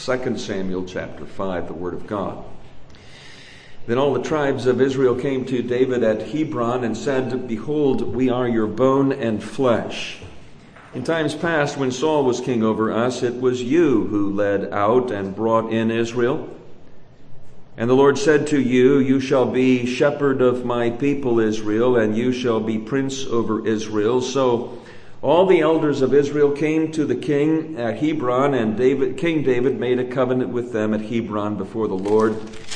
2 Samuel chapter 5, the Word of God. Then all the tribes of Israel came to David at Hebron and said, "Behold, we are your bone and flesh. In times past, when Saul was king over us, it was you who led out and brought in Israel. And the Lord said to you, you shall be shepherd of my people Israel, and you shall be prince over Israel." So all the elders of Israel came to the king at Hebron, and King David made a covenant with them at Hebron before the Lord.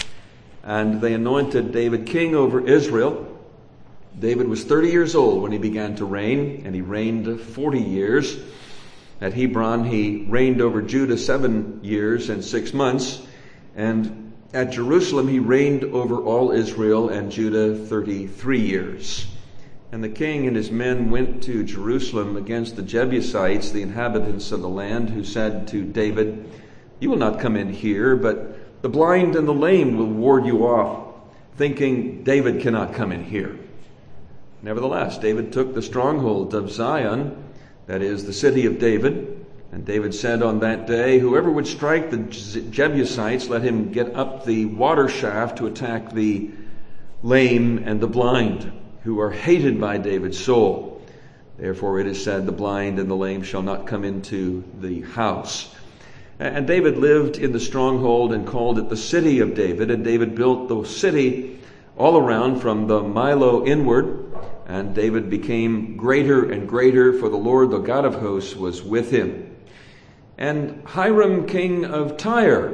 And they anointed David king over Israel. David was 30 years old when he began to reign, and he reigned 40 years. At Hebron, he reigned over Judah 7 years and 6 months. And at Jerusalem, he reigned over all Israel and Judah 33 years. And the king and his men went to Jerusalem against the Jebusites, the inhabitants of the land, who said to David, "You will not come in here, but the blind and the lame will ward you off," thinking, "David cannot come in here." Nevertheless, David took the stronghold of Zion, that is, the city of David. And David said on that day, "Whoever would strike the Jebusites, let him get up the water shaft to attack the lame and the blind, who are hated by David's soul." Therefore it is said, "The blind and the lame shall not come into the house." And David lived in the stronghold and called it the city of David. And David built the city all around from the Millo inward. And David became greater and greater, for the Lord, the God of hosts, was with him. And Hiram, king of Tyre,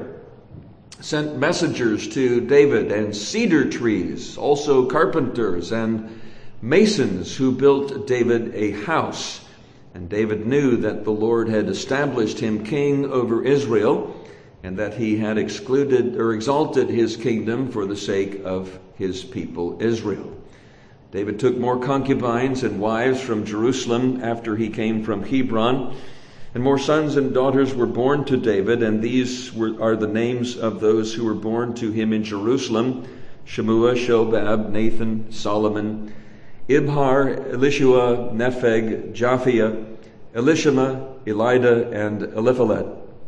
sent messengers to David, and cedar trees, also carpenters and masons, who built David a house. And David knew that the Lord had established him king over Israel, and that he had exalted his kingdom for the sake of his people Israel. David took more concubines and wives from Jerusalem after he came from Hebron, and more sons and daughters were born to David, and these are the names of those who were born to him in Jerusalem: Shemua, Shobab, Nathan, Solomon, Ibhar, Elishua, Nepheg, Japhia, Elishama, Elida, and Eliphalet.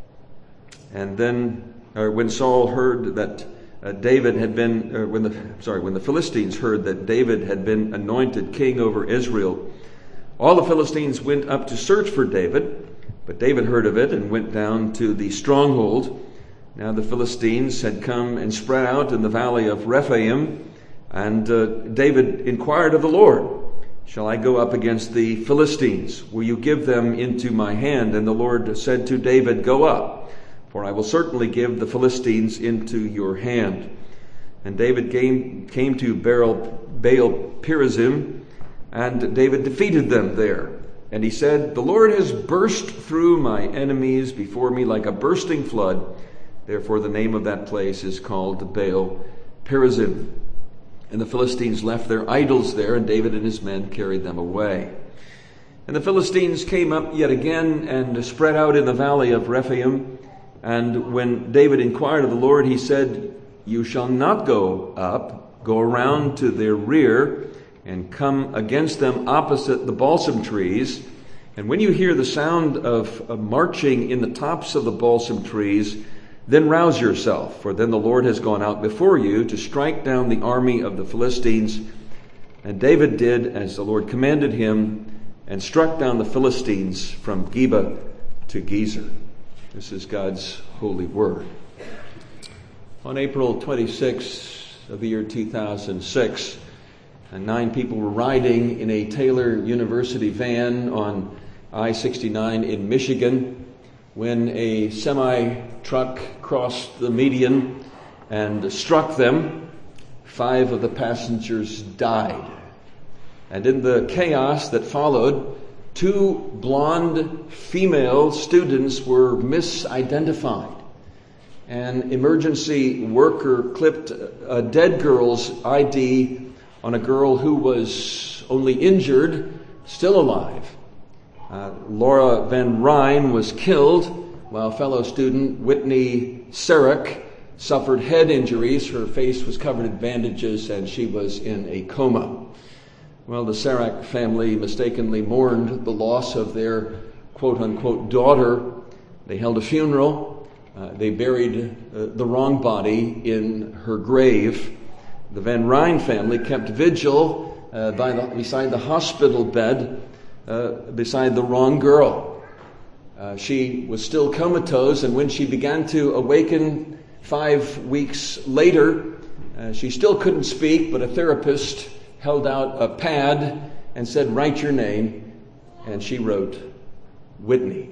And then, when Saul heard that David had been, when the Philistines heard that David had been anointed king over Israel, all the Philistines went up to search for David. But David heard of it and went down to the stronghold. Now the Philistines had come and spread out in the valley of Rephaim, and David inquired of the Lord, "Shall I go up against the Philistines? Will you give them into my hand?" And the Lord said to David, "Go up, for I will certainly give the Philistines into your hand." And David came to Baal Perazim, and David defeated them there. And he said, "The Lord has burst through my enemies before me like a bursting flood." Therefore the name of that place is called Baal Perazim. And the Philistines left their idols there, and David and his men carried them away. And the Philistines came up yet again and spread out in the valley of Rephaim. And when David inquired of the Lord, he said, "You shall not go up, go around to their rear, and come against them opposite the balsam trees. And when you hear the sound of marching in the tops of the balsam trees, then rouse yourself, for then the Lord has gone out before you to strike down the army of the Philistines." And David did as the Lord commanded him, and struck down the Philistines from Geba to Gezer. This is God's holy word. On April 26th of the year 2006, 9 people were riding in a Taylor University van on I-69 in Michigan when a semi-truck crossed the median and struck them. 5 of the passengers died. And in the chaos that followed, 2 blonde female students were misidentified. An emergency worker clipped a dead girl's ID on a girl who was only injured, still alive. Laura Van Ryn was killed, while fellow student Whitney Sarek suffered head injuries. Her face was covered in bandages, and she was in a coma. Well, the Sarek family mistakenly mourned the loss of their quote-unquote daughter. They held a funeral. They buried the wrong body in her grave. The Van Ryn family kept vigil beside the hospital bed beside the wrong girl. She was still comatose, and when she began to awaken 5 weeks later, she still couldn't speak, but a therapist held out a pad and said, "Write your name," and she wrote, "Whitney."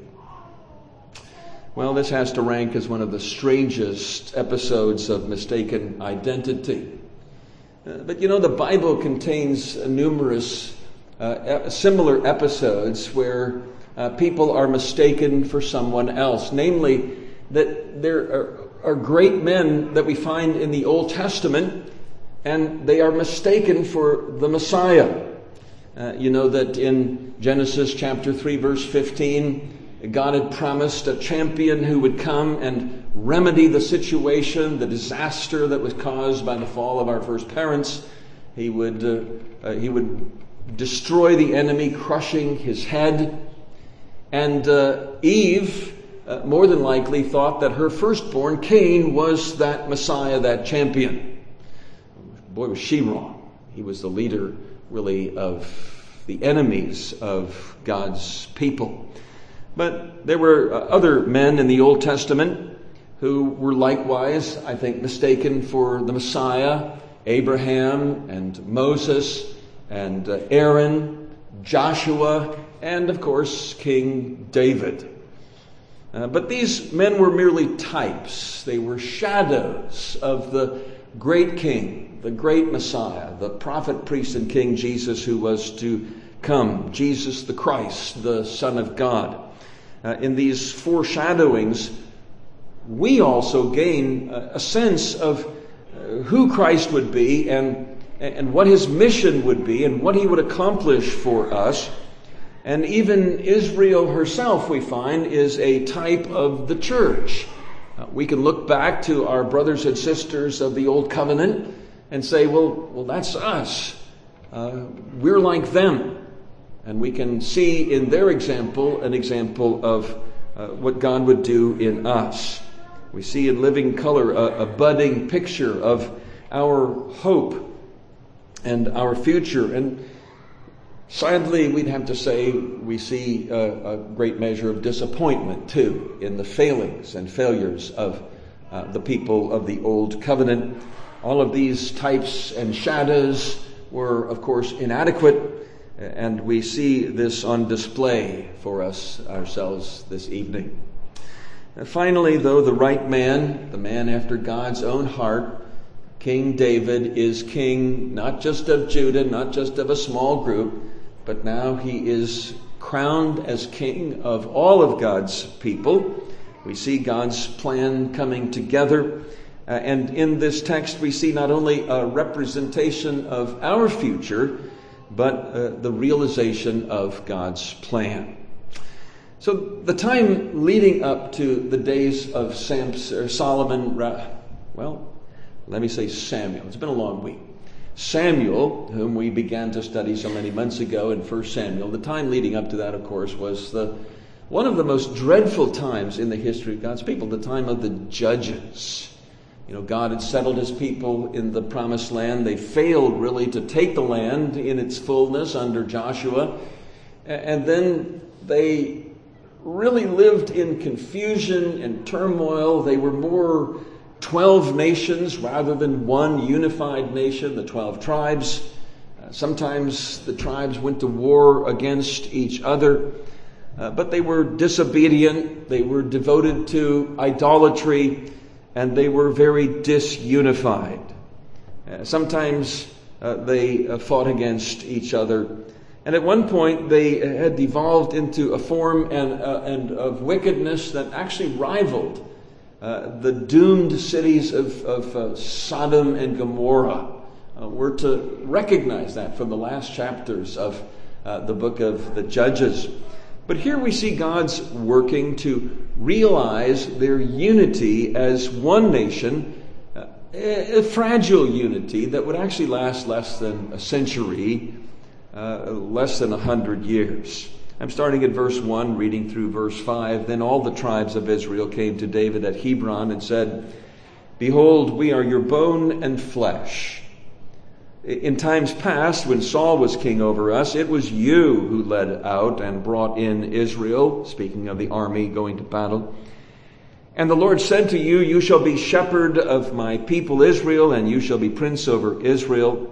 Well, this has to rank as one of the strangest episodes of mistaken identity. But you know, the Bible contains numerous similar episodes where people are mistaken for someone else. Namely, that there are great men that we find in the Old Testament, and they are mistaken for the Messiah. You know that in Genesis chapter 3, verse 15, God had promised a champion who would come and remedy the situation, the disaster that was caused by the fall of our first parents. He would destroy the enemy, crushing his head. And Eve, more than likely, thought that her firstborn, Cain, was that Messiah, that champion. Boy, was she wrong. He was the leader, really, of the enemies of God's people. But there were other men in the Old Testament who were likewise, I think, mistaken for the Messiah. Abraham and Moses and Aaron, Joshua, and of course, King David. But these men were merely types. They were shadows of the great king, the great Messiah, the prophet, priest, and king Jesus who was to come, Jesus the Christ, the Son of God. In these foreshadowings, we also gain a sense of who Christ would be and what his mission would be and what he would accomplish for us. And even Israel herself, we find, is a type of the church. We can look back to our brothers and sisters of the Old Covenant and say, well, that's us. We're like them. And we can see in their example an example of what God would do in us. We see in living color a budding picture of our hope and our future. And sadly, we'd have to say we see a great measure of disappointment, too, in the failings and failures of the people of the Old Covenant. All of these types and shadows were, of course, inadequate. And we see this on display for us ourselves this evening. And finally, though, the right man, the man after God's own heart, King David, is king not just of Judah, not just of a small group, but now he is crowned as king of all of God's people. We see God's plan coming together. And in this text, we see not only a representation of our future, but the realization of God's plan. So the time leading up to the days of Solomon, well, let me say Samuel. It's been a long week. Samuel, whom we began to study so many months ago in 1 Samuel, the time leading up to that, of course, was one of the most dreadful times in the history of God's people, the time of the judges. You know, God had settled his people in the promised land. They failed really to take the land in its fullness under Joshua. And then they really lived in confusion and turmoil. They were more 12 nations rather than one unified nation, the 12 tribes. Sometimes the tribes went to war against each other. But they were disobedient. They were devoted to idolatry. And they were very disunified. Sometimes they fought against each other. And at one point they had devolved into a form and of wickedness that actually rivaled the doomed cities of Sodom and Gomorrah. We're to recognize that from the last chapters of the book of the Judges. But here we see God's working to realize their unity as one nation, a fragile unity that would actually last less than a century, less than 100 years. I'm starting at verse 1, reading through verse 5. Then all the tribes of Israel came to David at Hebron and said, "Behold, we are your bone and flesh. In times past, when Saul was king over us, it was you who led out and brought in Israel," speaking of the army going to battle. "And the Lord said to you, you shall be shepherd of my people Israel, and you shall be prince over Israel."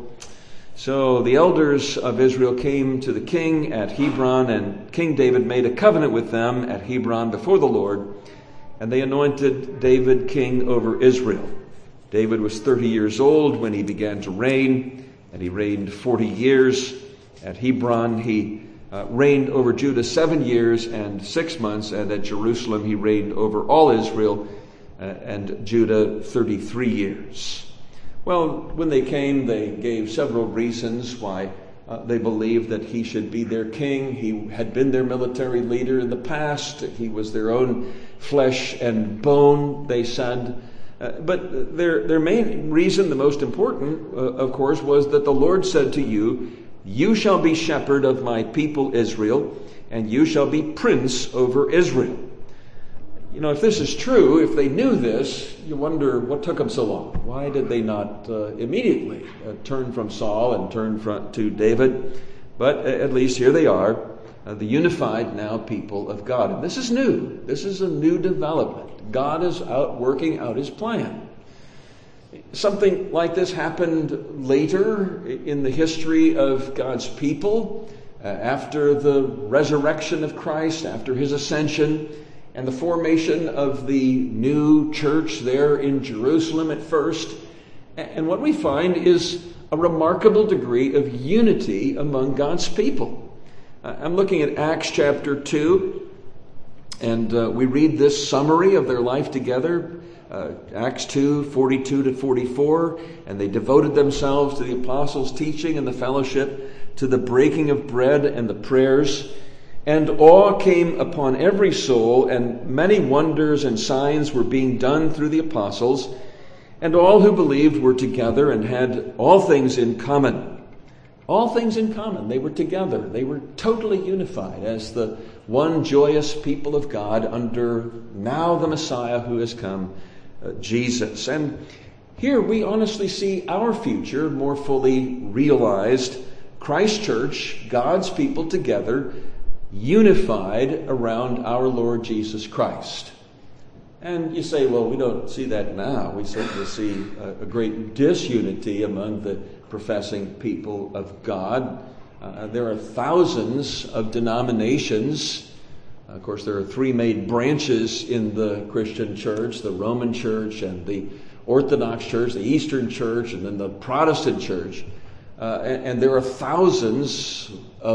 So the elders of Israel came to the king at Hebron, and King David made a covenant with them at Hebron before the Lord, and they anointed David king over Israel. David was 30 years old when he began to reign, and he reigned 40 years. At Hebron, he reigned over Judah 7 years and 6 months, and at Jerusalem he reigned over all Israel and Judah 33 years. Well, when they came, they gave several reasons why they believed that he should be their king. He had been their military leader in the past. He was their own flesh and bone, they said. But their main reason, the most important, of course, was that the Lord said to you, "You shall be shepherd of my people Israel, and you shall be prince over Israel." You know, if this is true, if they knew this, you wonder what took them so long. Why did they not immediately turn from Saul and turn to David? But at least here they are, the unified now people of God. And this is new. This is a new development. God is working out his plan. Something like this happened later in the history of God's people, after the resurrection of Christ, after his ascension, and the formation of the new church there in Jerusalem at first. And what we find is a remarkable degree of unity among God's people. I'm looking at Acts chapter 2, and we read this summary of their life together. Acts 2, 42 to 44, "And they devoted themselves to the apostles' teaching and the fellowship, to the breaking of bread and the prayers. And awe came upon every soul, and many wonders and signs were being done through the apostles. And all who believed were together and had all things in common." All things in common. They were together. They were totally unified as the one joyous people of God under now the Messiah who has come, Jesus. And here we honestly see our future more fully realized. Christ Church, God's people together, unified around our Lord Jesus Christ. And you say, well, we don't see that now. We certainly see a great disunity among the professing people of God. There are thousands of denominations. Of course, there are three main branches in the Christian church: the Roman Church and the Orthodox Church, the Eastern Church, and then the Protestant Church. And there are thousands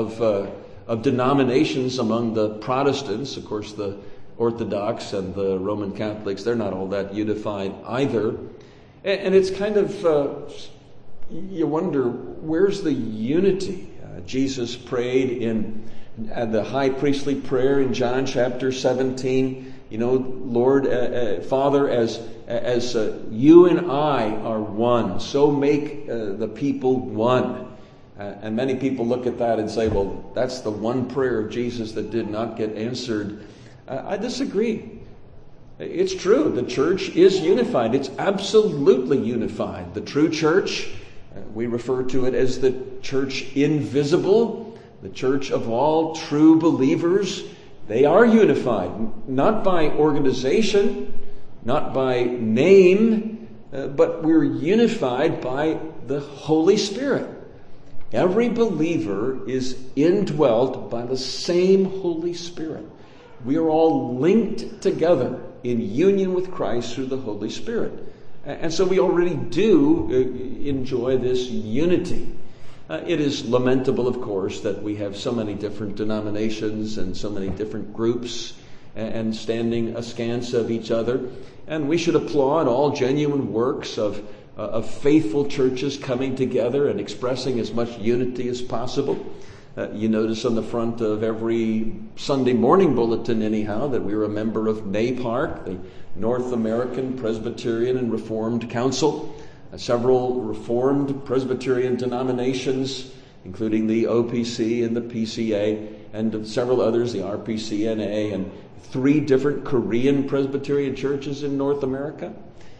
of denominations among the Protestants. Of course, the Orthodox and the Roman Catholics, they're not all that unified either. And it's kind of, you wonder, where's the unity? Jesus prayed in the high priestly prayer in John chapter 17. You know, Lord, Father, as you and I are one, so make the people one. And many people look at that and say, well, that's the one prayer of Jesus that did not get answered. I disagree. It's true. The church is unified. It's absolutely unified. The true church, we refer to it as the church invisible, the church of all true believers. They are unified, not by organization, not by name, but we're unified by the Holy Spirit. Every believer is indwelt by the same Holy Spirit. We are all linked together in union with Christ through the Holy Spirit. And so we already do enjoy this unity. It is lamentable, of course, that we have so many different denominations and so many different groups and standing askance of each other. And we should applaud all genuine works of faithful churches coming together and expressing as much unity as possible. You notice on the front of every Sunday morning bulletin, anyhow, that we're a member of NAPARC, the North American Presbyterian and Reformed Council. Several Reformed Presbyterian denominations including the OPC and the PCA and several others, the RPCNA, and 3 different Korean Presbyterian churches in North America.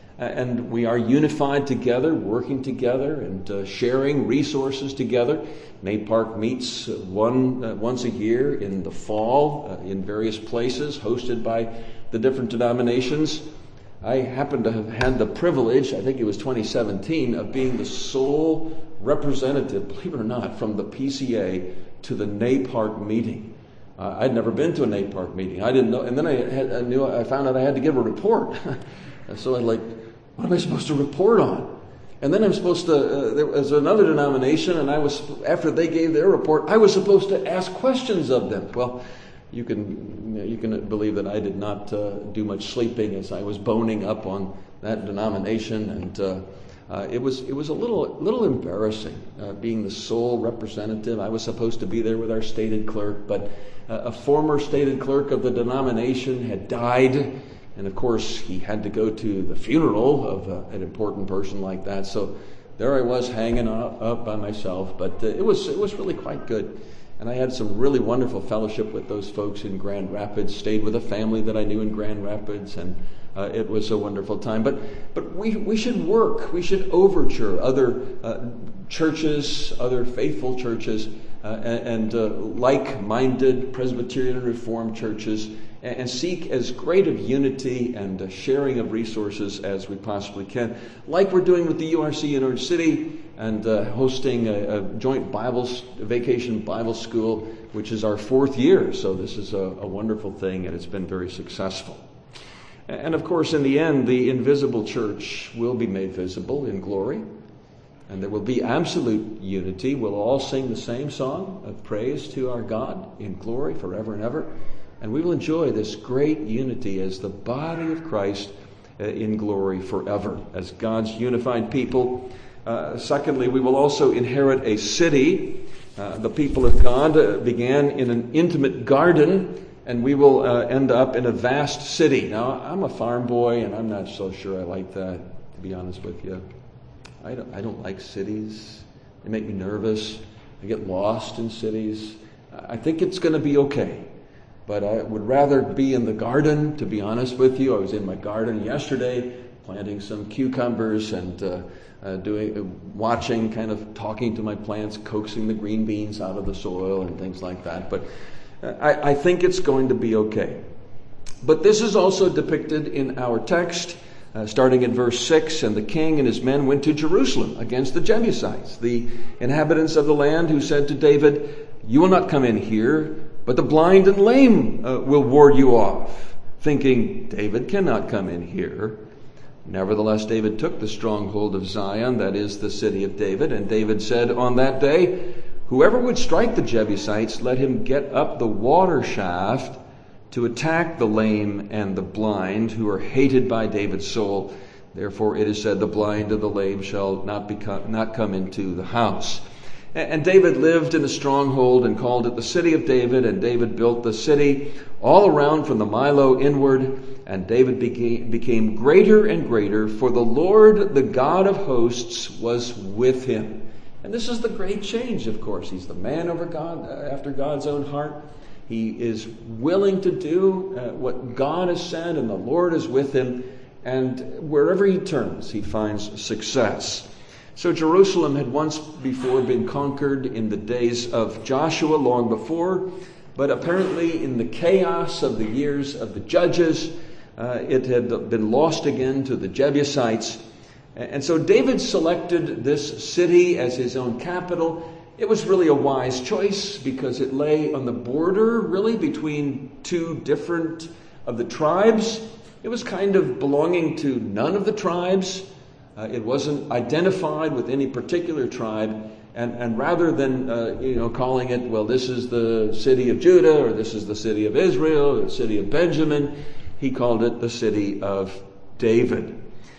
And we are unified together, working together, and sharing resources together. NAPARC meets once a year in the fall in various places, hosted by the different denominations. I happen to have had the privilege, I think it was 2017, of being the sole representative, believe it or not, from the PCA to the NAPARC meeting. I'd never been to a NAPARC meeting. I didn't know, and then I found out I had to give a report. So I'm like, what am I supposed to report on? And then I'm supposed to, there was another denomination, and after they gave their report, I was supposed to ask questions of them. Well, you can believe that I did not do much sleeping as I was boning up on that denomination, and it was a little embarrassing being the sole representative. I was supposed to be there with our stated clerk, but a former stated clerk of the denomination had died, and of course he had to go to the funeral of an important person like that. So there I was hanging up by myself, but it was really quite good. And I had some really wonderful fellowship with those folks in Grand Rapids, stayed with a family that I knew in Grand Rapids, and it was a wonderful time. But we should work. We should overture other churches, other faithful churches, and like-minded Presbyterian and Reformed churches, and seek as great of unity and sharing of resources as we possibly can, like we're doing with the URC in Orange City, and hosting a joint vacation Bible school, which is our 4th year. So this is a wonderful thing, and it's been very successful. And of course, in the end, the invisible church will be made visible in glory, and there will be absolute unity. We'll all sing the same song of praise to our God in glory forever and ever, and we will enjoy this great unity as the body of Christ in glory forever, as God's unified people. Secondly, we will also inherit a city. The people of God began in an intimate garden, and we will end up in a vast city. Now, I'm a farm boy, and I'm not so sure I like that, to be honest with you. I don't like cities. They make me nervous. I get lost in cities. I think it's going to be okay. But I would rather be in the garden, to be honest with you. I was in my garden yesterday, planting some cucumbers and watching, kind of talking to my plants, coaxing the green beans out of the soil and things like that. But I think it's going to be okay. But this is also depicted in our text, starting in verse 6. And the king and his men went to Jerusalem against the Jebusites, the inhabitants of the land, who said to David, "You will not come in here, but the blind and lame will ward you off," thinking, "David cannot come in here." Nevertheless, David took the stronghold of Zion, that is, the city of David. And David said on that day, "Whoever would strike the Jebusites, let him get up the water shaft to attack the lame and the blind, who are hated by David's soul. Therefore it is said, the blind and the lame shall not come into the house." And David lived in a stronghold and called it the city of David. And David built the city all around from the Milo inward. And David became greater and greater, for the Lord, the God of hosts, was with him. And this is the great change, of course. He's the man over God, after God's own heart. He is willing to do what God has said, and the Lord is with him. And wherever he turns, he finds success. So Jerusalem had once before been conquered in the days of Joshua, long before. But apparently in the chaos of the years of the judges, it had been lost again to the Jebusites. And so David selected this city as his own capital. It was really a wise choice because it lay on the border, really, between 2 different of the tribes. It was kind of belonging to none of the tribes. It wasn't identified with any particular tribe. And rather than calling it, well, this is the city of Judah, or this is the city of Israel, or the city of Benjamin, he called it the city of David.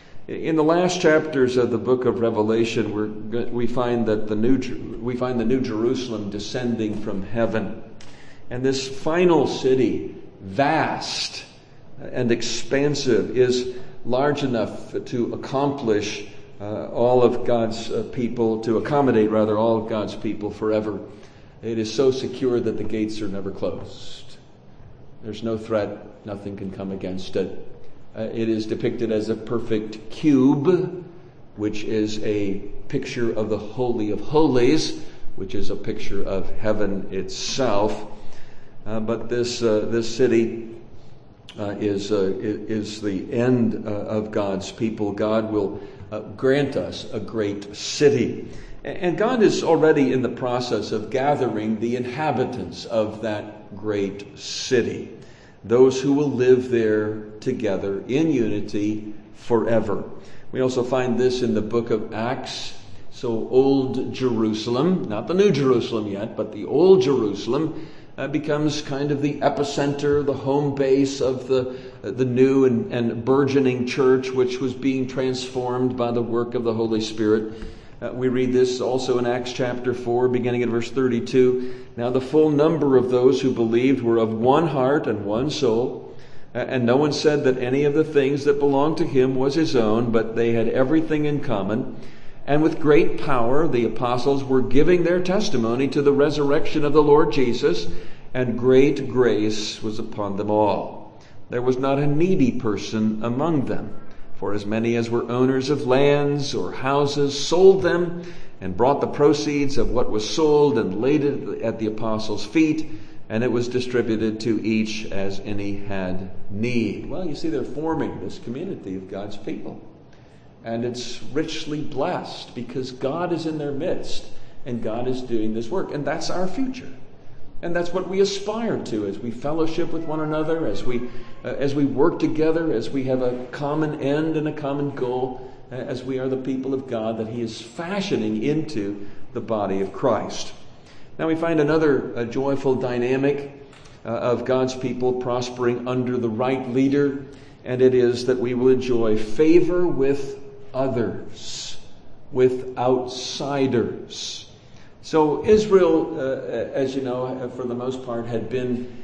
In the last chapters of the book of Revelation, we find the New Jerusalem descending from heaven, and this final city, vast and expansive, is large enough to accomplish all of God's people, to accommodate rather all of God's people forever. It is so secure that the gates are never closed. There's no threat, nothing can come against it. It is depicted as a perfect cube, which is a picture of the Holy of Holies, which is a picture of heaven itself. But this city is the end of God's people. God will grant us a great city. And God is already in the process of gathering the inhabitants of that great city, those who will live there together in unity forever. We also find this in the book of Acts. So Old Jerusalem, not the New Jerusalem yet, but the Old Jerusalem becomes kind of the epicenter, the home base of the new and burgeoning church, which was being transformed by the work of the Holy Spirit. We read this also in Acts chapter 4, beginning at verse 32. Now the full number of those who believed were of one heart and one soul, and no one said that any of the things that belonged to him was his own, but they had everything in common. And with great power the apostles were giving their testimony to the resurrection of the Lord Jesus, and great grace was upon them all. There was not a needy person among them. For as many as were owners of lands or houses sold them and brought the proceeds of what was sold and laid it at the apostles' feet, and it was distributed to each as any had need. Well, you see, they're forming this community of God's people. And it's richly blessed because God is in their midst and God is doing this work. And that's our future. And that's what we aspire to as we fellowship with one another, as we work together, as we have a common end and a common goal, as we are the people of God that He is fashioning into the body of Christ. Now we find another joyful dynamic of God's people prospering under the right leader, and it is that we will enjoy favor with others, with outsiders. So Israel, as you know, for the most part had been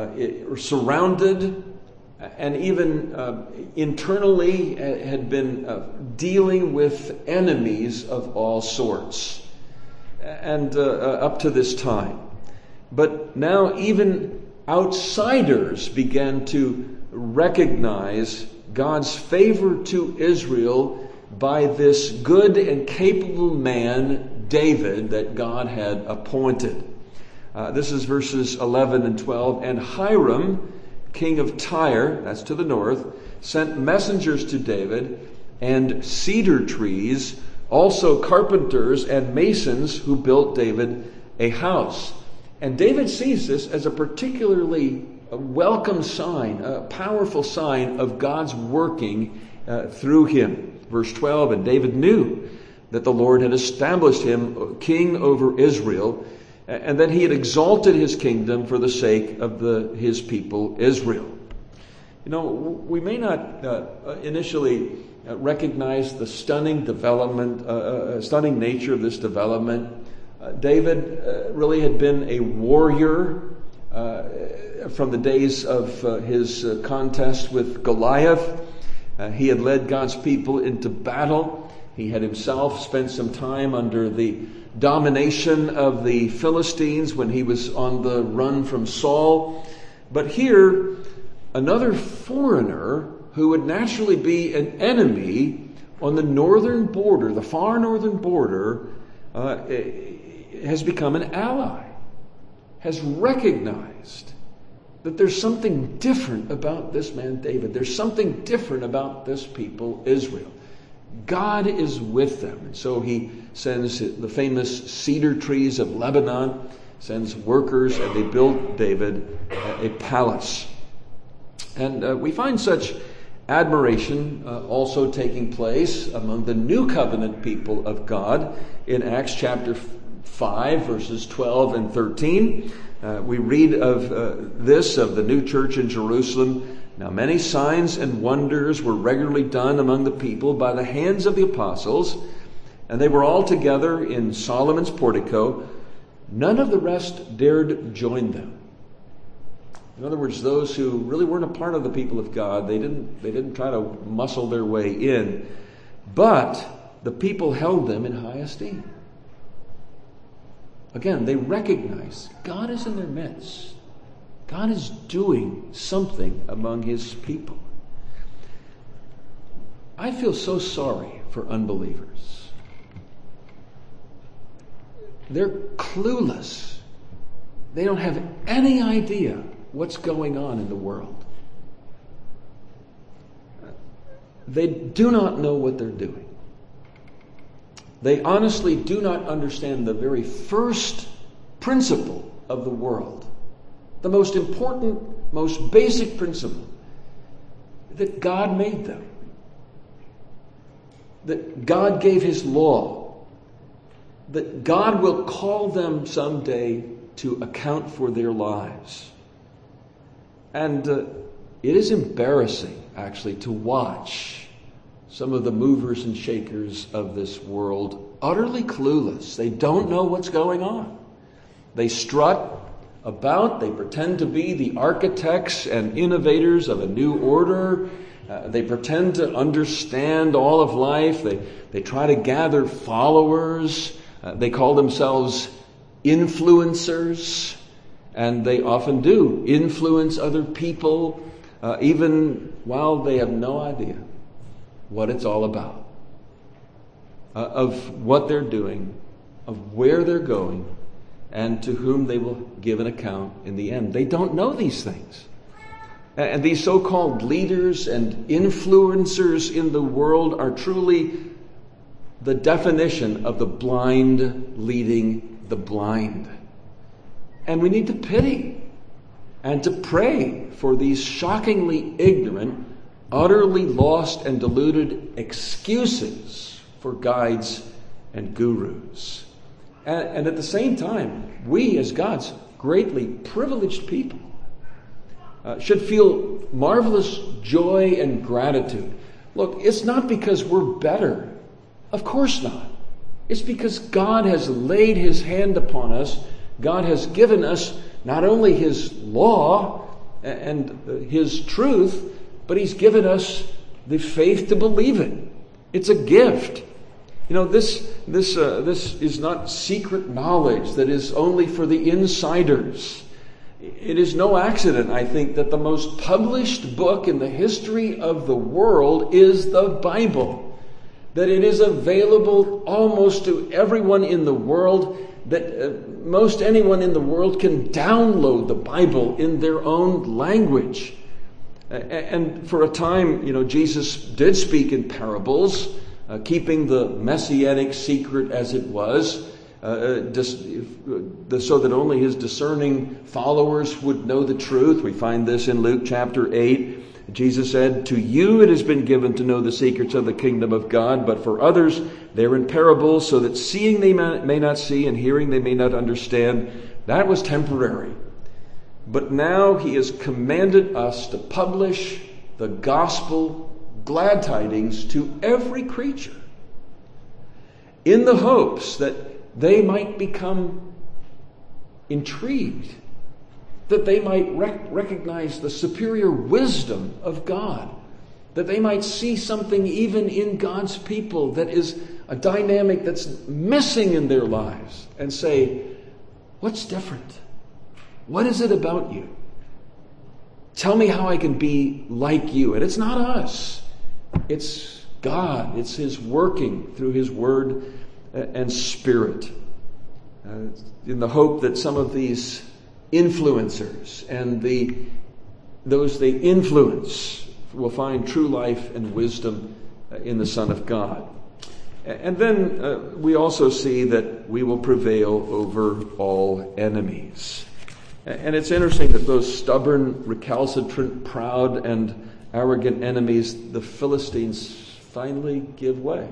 surrounded and even internally had been dealing with enemies of all sorts and up to this time. But now even outsiders began to recognize God's favor to Israel by this good and capable man, David, that God had appointed. This is verses 11 and 12. And Hiram, king of Tyre, that's to the north, sent messengers to David and cedar trees, also carpenters and masons who built David a house. And David sees this as a particularly welcome sign, a powerful sign of God's working through him. Verse 12, and David knew that the Lord had established him king over Israel, and that he had exalted his kingdom for the sake of his people Israel. You know, we may not initially recognize the stunning nature of this development. David really had been a warrior from the days of his contest with Goliath. He had led God's people into battle. He had himself spent some time under the domination of the Philistines when he was on the run from Saul. But here, another foreigner who would naturally be an enemy on the northern border, the far northern border, has become an ally, has recognized that there's something different about this man David. There's something different about this people Israel. God is with them. And so he sends the famous cedar trees of Lebanon, sends workers, and they build David a palace. And we find such admiration also taking place among the new covenant people of God in Acts chapter 5, verses 12 and 13. We read of the new church in Jerusalem. Now many signs and wonders were regularly done among the people by the hands of the apostles, and they were all together in Solomon's portico. None of the rest dared join them. In other words, those who really weren't a part of the people of God, they didn't try to muscle their way in. But the people held them in high esteem. Again, they recognize God is in their midst. God is doing something among his people. I feel so sorry for unbelievers. They're clueless. They don't have any idea what's going on in the world. They do not know what they're doing. They honestly do not understand the very first principle of the world, the most important, most basic principle, that God made them, that God gave his law, that God will call them someday to account for their lives. And it is embarrassing, actually, to watch some of the movers and shakers of this world utterly clueless. They don't know what's going on. They strut about, they pretend to be the architects and innovators of a new order. They pretend to understand all of life. They try to gather followers. They call themselves influencers, and they often do influence other people, even while they have no idea what it's all about, of what they're doing, of where they're going, and to whom they will give an account in the end. They don't know these things. And these so-called leaders and influencers in the world are truly the definition of the blind leading the blind. And we need to pity and to pray for these shockingly ignorant, utterly lost and deluded excuses for guides and gurus. And at the same time, we as God's greatly privileged people should feel marvelous joy and gratitude. Look, it's not because we're better. Of course not. It's because God has laid his hand upon us. God has given us not only his law and his truth, but he's given us the faith to believe it. It's a gift. You know, this is not secret knowledge that is only for the insiders. It is no accident, I think, that the most published book in the history of the world is the Bible. That it is available almost to everyone in the world, that most anyone in the world can download the Bible in their own language. And for a time, Jesus did speak in parables, keeping the messianic secret as it was, so that only his discerning followers would know the truth. We find this in Luke chapter 8. Jesus said, "To you it has been given to know the secrets of the kingdom of God, but for others they're in parables, so that seeing they may not see and hearing they may not understand." That was temporary. But now he has commanded us to publish the gospel glad tidings to every creature, in the hopes that they might become intrigued, that they might recognize the superior wisdom of God, that they might see something even in God's people that is a dynamic that's missing in their lives, and say, what's different? What is it about you? Tell me how I can be like you. And it's not us. It's God. It's his working through his word and spirit. In the hope that some of these influencers and those they influence will find true life and wisdom in the Son of God. And then we also see that we will prevail over all enemies. And it's interesting that those stubborn, recalcitrant, proud, and arrogant enemies, the Philistines, finally give way.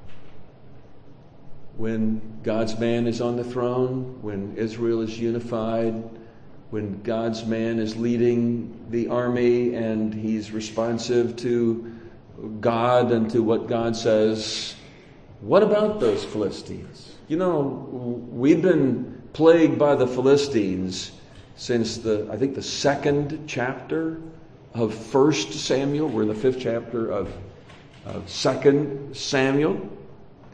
When God's man is on the throne, when Israel is unified, when God's man is leading the army and he's responsive to God and to what God says, what about those Philistines? We've been plagued by the Philistines since the second chapter of 1 Samuel. We're in the 5th chapter of 2 Samuel.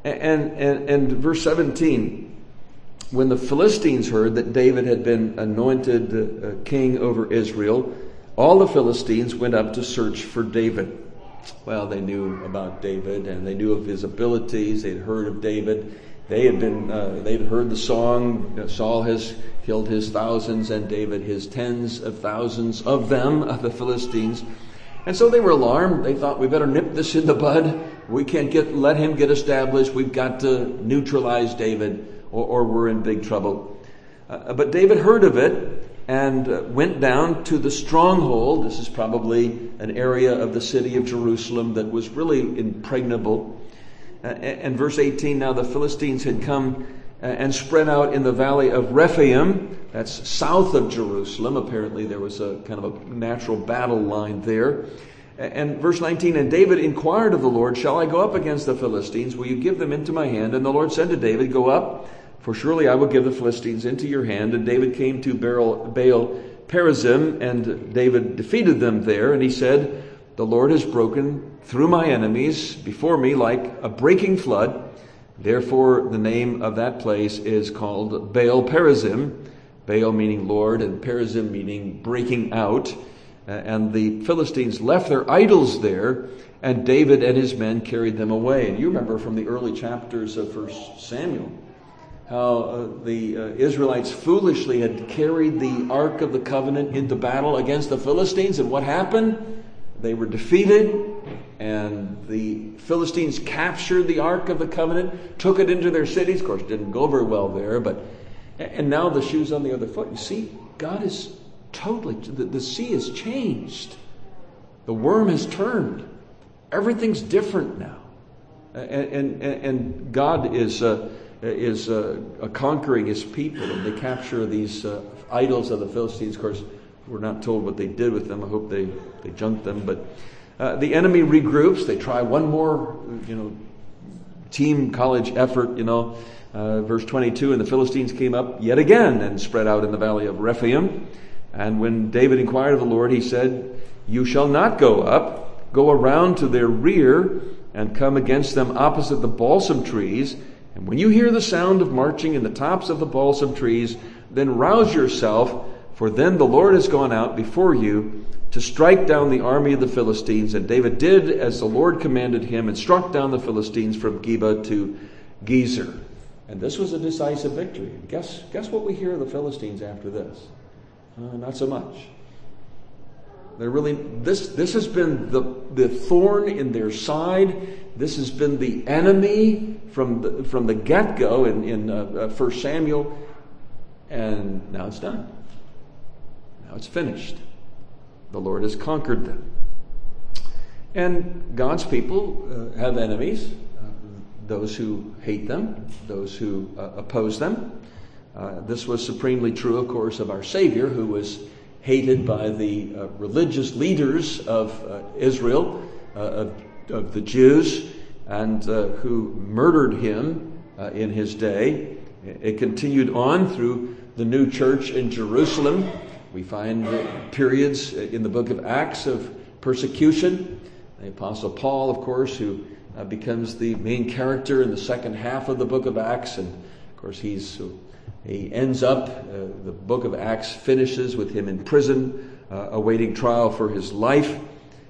And verse 17, when the Philistines heard that David had been anointed king over Israel, all the Philistines went up to search for David. Well, they knew about David, and they knew of his abilities. They'd heard of David. They'd heard the song, Saul has killed his thousands and David his tens of thousands of them, of the Philistines. And so they were alarmed. They thought, we better nip this in the bud. We can't let him get established. We've got to neutralize David, or we're in big trouble. But David heard of it and went down to the stronghold. This is probably an area of the city of Jerusalem that was really impregnable. And verse 18, now the Philistines had come and spread out in the valley of Rephaim. That's south of Jerusalem. Apparently there was a kind of a natural battle line there. And verse 19, and David inquired of the Lord, shall I go up against the Philistines? Will you give them into my hand? And the Lord said to David, go up, for surely I will give the Philistines into your hand. And David came to Baal Perazim, and David defeated them there. And he said, the Lord has broken through my enemies before me like a breaking flood. Therefore, the name of that place is called Baal Perazim. Baal meaning Lord, and Perazim meaning breaking out. And the Philistines left their idols there, and David and his men carried them away. And you remember from the early chapters of 1 Samuel how the Israelites foolishly had carried the Ark of the Covenant into battle against the Philistines. And what happened? They were defeated, and the Philistines captured the Ark of the Covenant, took it into their cities. Of course, it didn't go very well there, and now the shoe's on the other foot. You see, God is totally, the sea has changed. The worm has turned. Everything's different now. And God is conquering his people, and they capture these idols of the Philistines. Of course, we're not told what they did with them. I hope they junked them. But the enemy regroups. They try one more, team college effort, verse 22, and the Philistines came up yet again and spread out in the valley of Rephaim. And when David inquired of the Lord, he said, you shall not go up. Go around to their rear and come against them opposite the balsam trees. And when you hear the sound of marching in the tops of the balsam trees, then rouse yourself, for then the Lord has gone out before you to strike down the army of the Philistines. And David did as the Lord commanded him and struck down the Philistines from Geba to Gezer. And this was a decisive victory. Guess what we hear of the Philistines after this? Not so much. They're really this has been the thorn in their side. This has been the enemy from the get-go in 1 Samuel, and now it's done. Now it's finished. The Lord has conquered them. And God's people have enemies, those who hate them, those who oppose them. This was supremely true, of course, of our Savior, who was hated by the religious leaders of Israel, of the Jews, and who murdered him in his day. It continued on through the new church in Jerusalem. We find periods in the book of Acts of persecution. The Apostle Paul, of course, who becomes the main character in the second half of the book of Acts. And, of course, he ends up, the book of Acts finishes with him in prison, awaiting trial for his life.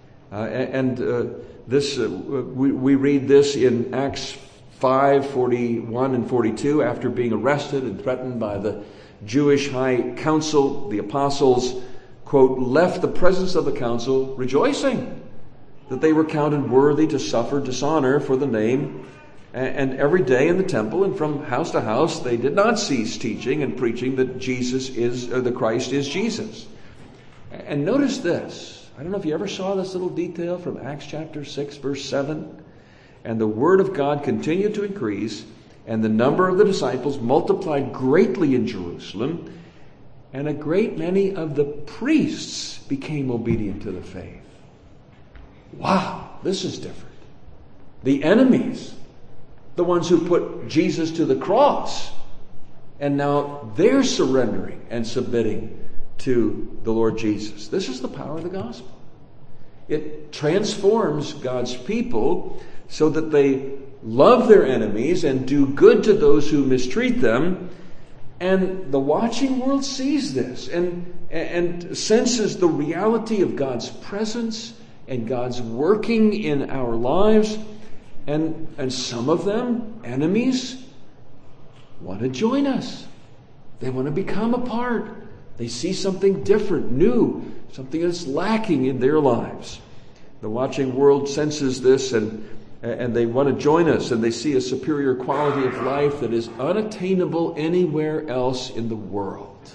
We read this in Acts 5:41 and 42. After being arrested and threatened by the Jewish high council, the apostles, quote, left the presence of the council rejoicing that they were counted worthy to suffer dishonor for the name. And every day in the temple and from house to house, they did not cease teaching and preaching that the Christ is Jesus. And notice this. I don't know if you ever saw this little detail from Acts chapter 6, verse 7. And the word of God continued to increase, and the number of the disciples multiplied greatly in Jerusalem, and a great many of the priests became obedient to the faith. Wow, this is different. The enemies, the ones who put Jesus to the cross, and now they're surrendering and submitting to the Lord Jesus. This is the power of the gospel. It transforms God's people so that they love their enemies and do good to those who mistreat them. And the watching world sees this and senses the reality of God's presence and God's working in our lives. And some of them, enemies, want to join us. They want to become a part. They see something different, new, something that's lacking in their lives. The watching world senses this and they want to join us, and they see a superior quality of life that is unattainable anywhere else in the world.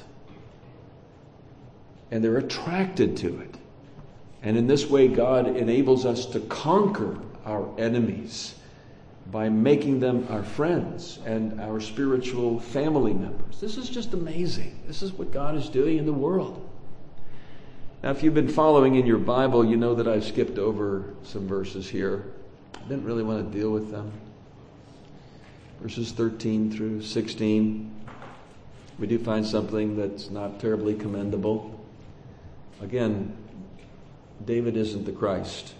And they're attracted to it. And in this way, God enables us to conquer our enemies by making them our friends and our spiritual family members. This is just amazing. This is what God is doing in the world. Now, if you've been following in your Bible, you know that I've skipped over some verses here. I didn't really want to deal with them. Verses 13 through 16. We do find something that's not terribly commendable. Again, David isn't the Christ.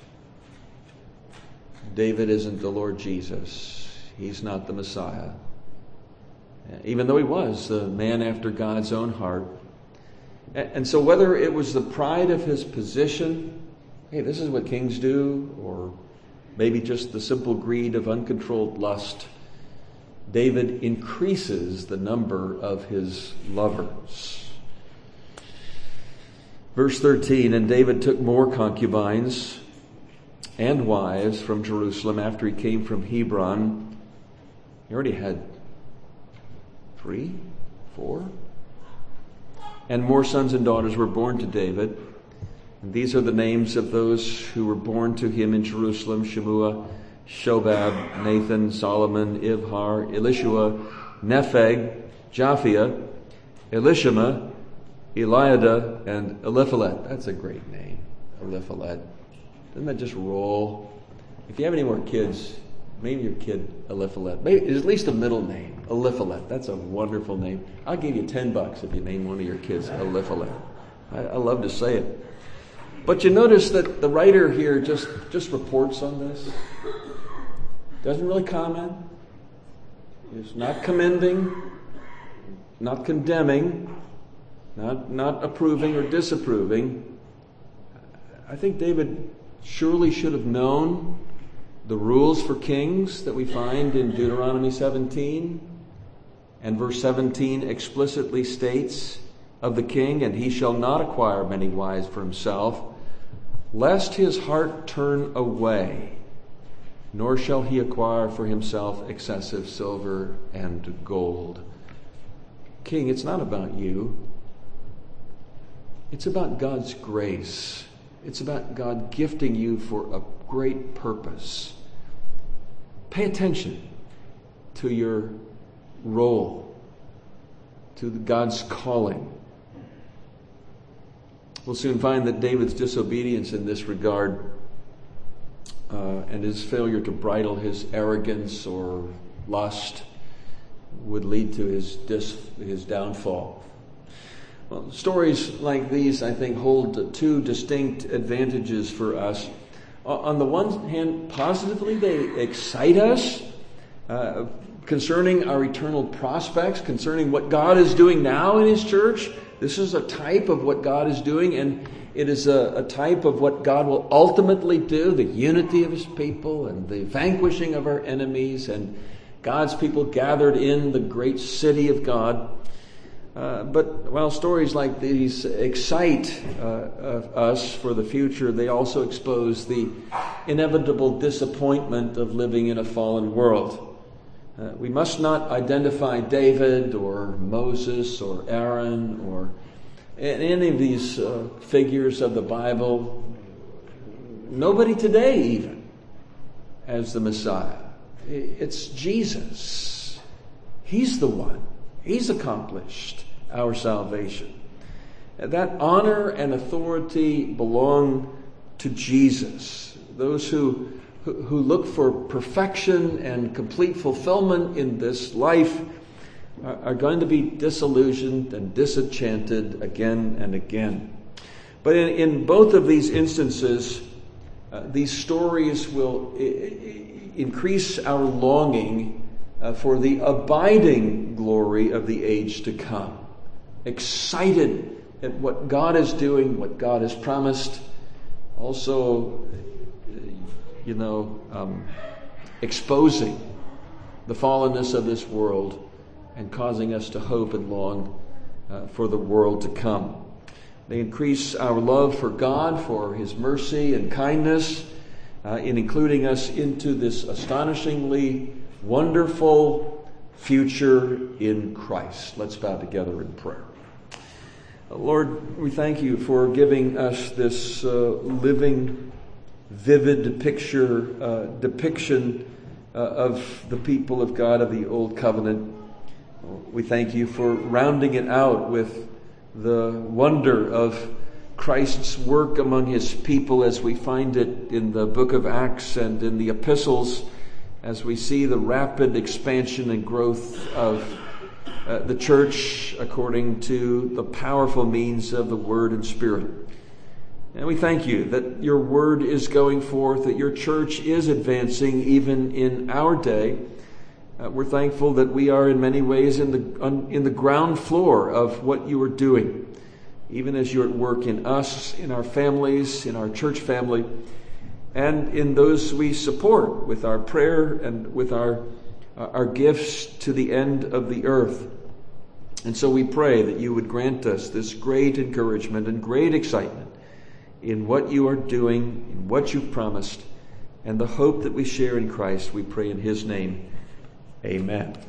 David isn't the Lord Jesus. He's not the Messiah. Even though he was a man after God's own heart. And so whether it was the pride of his position, hey, this is what kings do, or maybe just the simple greed of uncontrolled lust, David increases the number of his lovers. Verse 13, and David took more concubines and wives from Jerusalem after he came from Hebron. He already had 3, 4. And more sons and daughters were born to David. And these are the names of those who were born to him in Jerusalem: Shemua, Shobab, Nathan, Solomon, Ibhar, Elishua, Nepheg, Japhia, Elishama, Eliada, and Eliphalet. That's a great name, Eliphalet. Doesn't that just roll? If you have any more kids, maybe your kid Eliphalet. Maybe at least a middle name, Eliphalet. That's a wonderful name. I'll give you $10 if you name one of your kids Eliphalet. I love to say it. But you notice that the writer here just reports on this. Doesn't really comment. He's not commending, not condemning, not approving or disapproving. I think David surely should have known the rules for kings that we find in Deuteronomy 17. And verse 17 explicitly states of the king, and he shall not acquire many wives for himself, lest his heart turn away, nor shall he acquire for himself excessive silver and gold. King, it's not about you. It's about God's grace. It's about God gifting you for a great purpose. Pay attention to your role, to God's calling. We'll soon find that David's disobedience in this regard and his failure to bridle his arrogance or lust would lead to his downfall. Well, stories like these, I think, hold two distinct advantages for us. On the one hand, positively, they excite us concerning our eternal prospects, concerning what God is doing now in His church. This is a type of what God is doing, and it is a type of what God will ultimately do, the unity of His people and the vanquishing of our enemies and God's people gathered in the great city of God. But while stories like these excite us for the future, they also expose the inevitable disappointment of living in a fallen world. We must not identify David or Moses or Aaron or any of these figures of the Bible, nobody today even, as the Messiah. It's Jesus. He's the one. He's accomplished our salvation. That honor and authority belong to Jesus. Those who look for perfection and complete fulfillment in this life are going to be disillusioned and disenchanted again and again. But in both of these instances, these stories will increase our longing for the abiding glory of the age to come. Excited at what God is doing, what God has promised. Also, exposing the fallenness of this world and causing us to hope and long for the world to come. They increase our love for God, for His mercy and kindness, in including us into this astonishingly wonderful future in Christ. Let's bow together in prayer. Lord, we thank you for giving us this living, vivid depiction of the people of God of the Old Covenant. We thank you for rounding it out with the wonder of Christ's work among His people as we find it in the book of Acts and in the epistles, as we see the rapid expansion and growth of the church according to the powerful means of the Word and Spirit. And we thank you that your Word is going forth, that your church is advancing even in our day. We're thankful that we are in many ways in the ground floor of what you are doing, even as you're at work in us, in our families, in our church family, and in those we support with our prayer and with our gifts to the end of the earth. And so we pray that you would grant us this great encouragement and great excitement in what you are doing, in what you've promised, and the hope that we share in Christ. We pray in His name. Amen.